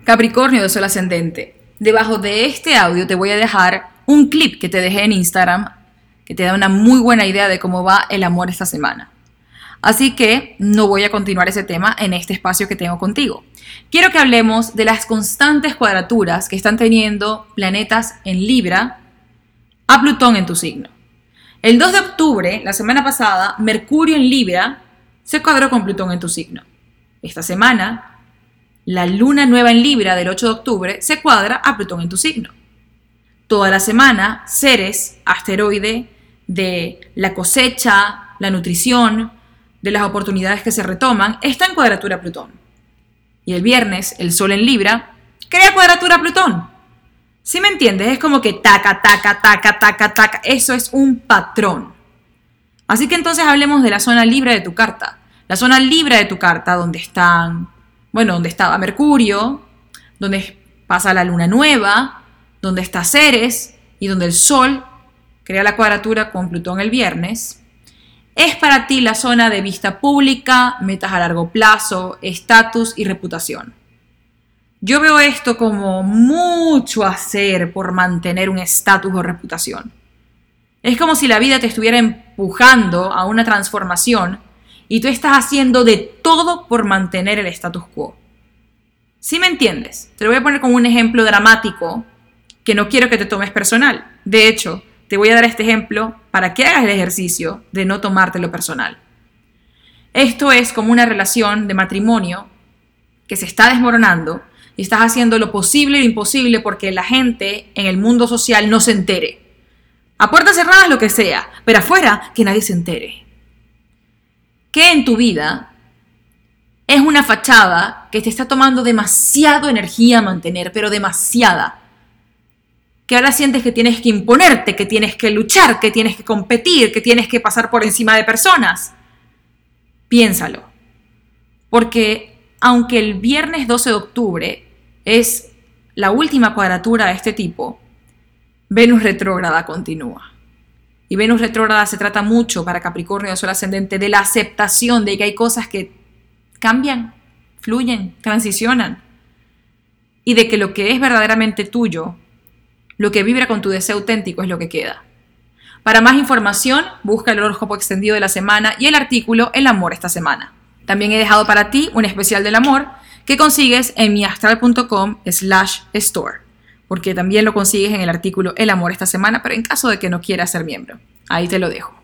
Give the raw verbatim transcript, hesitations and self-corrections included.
Capricornio de Sol Ascendente. Debajo de este audio te voy a dejar un clip que te dejé en Instagram que te da una muy buena idea de cómo va el amor esta semana. Así que no voy a continuar ese tema en este espacio que tengo contigo. Quiero que hablemos de las constantes cuadraturas que están teniendo planetas en Libra a Plutón en tu signo. El dos de octubre, la semana pasada, Mercurio en Libra se cuadró con Plutón en tu signo. Esta semana, la luna nueva en Libra del ocho de octubre se cuadra a Plutón en tu signo. Toda la semana, Ceres, asteroide de la cosecha, la nutrición, de las oportunidades que se retoman, está en cuadratura a Plutón. Y el viernes, el Sol en Libra crea cuadratura a Plutón. ¿Sí me entiendes? Es como que taca, taca, taca, taca, taca. Eso es un patrón. Así que entonces hablemos de la zona Libra de tu carta. La zona Libra de tu carta, donde están, bueno, donde estaba Mercurio, donde pasa la luna nueva, donde está Ceres y donde el Sol crea la cuadratura con Plutón el viernes, es para ti la zona de vista pública, metas a largo plazo, estatus y reputación. Yo veo esto como mucho hacer por mantener un estatus o reputación. Es como si la vida te estuviera empujando a una transformación y tú estás haciendo de todo por mantener el status quo. ¿Sí me entiendes? Te lo voy a poner como un ejemplo dramático que no quiero que te tomes personal. De hecho, te voy a dar este ejemplo para que hagas el ejercicio de no tomártelo personal. Esto es como una relación de matrimonio que se está desmoronando y estás haciendo lo posible e lo imposible porque la gente en el mundo social no se entere. A puertas cerradas lo que sea, pero afuera que nadie se entere. ¿Qué en tu vida es una fachada que te está tomando demasiado energía mantener, pero demasiada? Que ahora sientes que tienes que imponerte, que tienes que luchar, que tienes que competir, que tienes que pasar por encima de personas. Piénsalo. Porque aunque el viernes doce de octubre es la última cuadratura de este tipo, Venus retrógrada continúa. Y Venus retrógrada se trata mucho para Capricornio de Sol Ascendente de la aceptación de que hay cosas que cambian, fluyen, transicionan. Y de que lo que es verdaderamente tuyo, lo que vibra con tu deseo auténtico es lo que queda. Para más información, busca el horóscopo extendido de la semana y el artículo El amor esta semana. También he dejado para ti un especial del amor que consigues en miastral.com slash store, porque también lo consigues en el artículo El amor esta semana, pero en caso de que no quieras ser miembro. Ahí te lo dejo.